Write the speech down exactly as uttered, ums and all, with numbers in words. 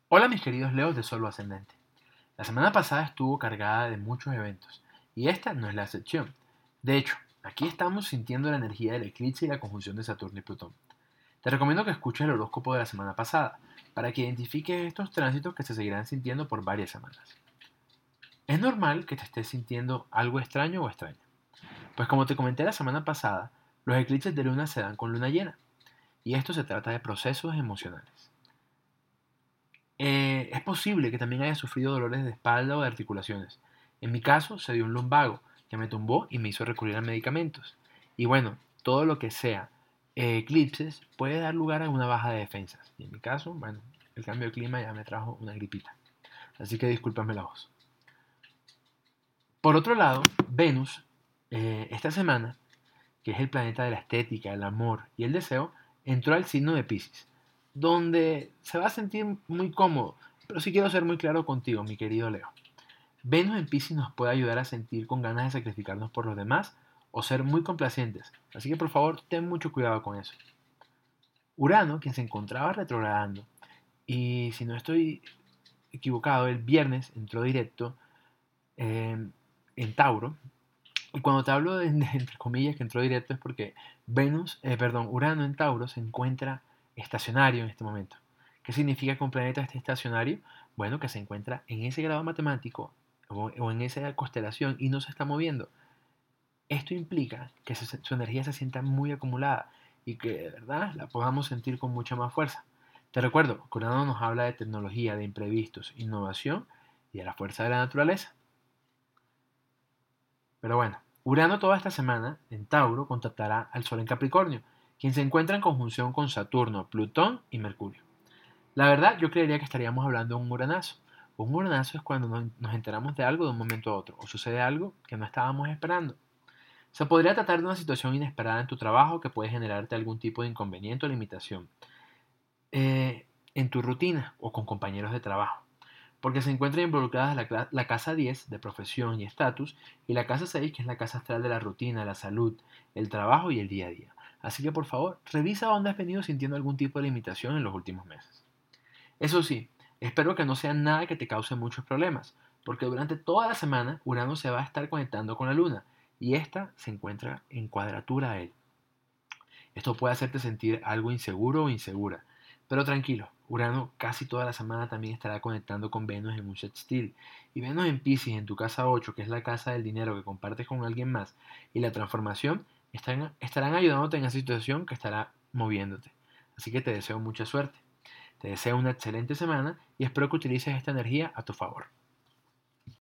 Hola mis queridos Leos de Solo Ascendente. La semana pasada estuvo cargada de muchos eventos y esta no es la excepción. De hecho, aquí estamos sintiendo la energía del eclipse y la conjunción de Saturno y Plutón. Te recomiendo que escuches el horóscopo de la semana pasada para que identifiques estos tránsitos que se seguirán sintiendo por varias semanas. Es normal que te estés sintiendo algo extraño o extraña, pues como te comenté la semana pasada, los eclipses de luna se dan con luna llena y esto se trata de procesos emocionales. Eh, es posible que también haya sufrido dolores de espalda o de articulaciones. En mi caso, se dio un lumbago que me tumbó y me hizo recurrir a medicamentos. Y bueno, todo lo que sea eh, eclipses puede dar lugar a una baja de defensas. Y en mi caso, bueno, el cambio de clima ya me trajo una gripita. Así que discúlpame la voz. Por otro lado, Venus, eh, esta semana, que es el planeta de la estética, el amor y el deseo, entró al signo de Pisces, donde se va a sentir muy cómodo. Pero sí quiero ser muy claro contigo, mi querido Leo. Venus en Pisces nos puede ayudar a sentir con ganas de sacrificarnos por los demás o ser muy complacientes. Así que por favor, ten mucho cuidado con eso. Urano, quien se encontraba retrogradando, y si no estoy equivocado, el viernes entró directo eh, en Tauro. Y cuando te hablo de, de, entre comillas, que entró directo es porque Venus, eh, perdón, Urano en Tauro se encuentra estacionario en este momento. ¿Qué significa que un planeta esté estacionario? Bueno, que se encuentra en ese grado matemático o, o en esa constelación y no se está moviendo. Esto implica que se, su energía se sienta muy acumulada y que de verdad la podamos sentir con mucha más fuerza. Te recuerdo que Urano nos habla de tecnología, de imprevistos, innovación y de la fuerza de la naturaleza. Pero bueno, Urano toda esta semana en Tauro contactará al Sol en Capricornio, quien se encuentra en conjunción con Saturno, Plutón y Mercurio. La verdad, yo creería que estaríamos hablando de un uranazo. Un uranazo es cuando nos enteramos de algo de un momento a otro, o sucede algo que no estábamos esperando. Se podría tratar de una situación inesperada en tu trabajo que puede generarte algún tipo de inconveniente o limitación eh, en tu rutina o con compañeros de trabajo, porque se encuentran involucradas la, la casa diez de profesión y estatus y la casa seis que es la casa astral de la rutina, la salud, el trabajo y el día a día. Así que por favor, revisa dónde has venido sintiendo algún tipo de limitación en los últimos meses. Eso sí, espero que no sea nada que te cause muchos problemas, porque durante toda la semana Urano se va a estar conectando con la Luna y ésta se encuentra en cuadratura a él. Esto puede hacerte sentir algo inseguro o insegura, pero tranquilo, Urano casi toda la semana también estará conectando con Venus en un sextil. Y Venus en Pisces en tu casa ocho, que es la casa del dinero que compartes con alguien más, y la transformación, estarán, estarán ayudándote en esa situación que estará moviéndote. Así que te deseo mucha suerte. Te deseo una excelente semana y espero que utilices esta energía a tu favor.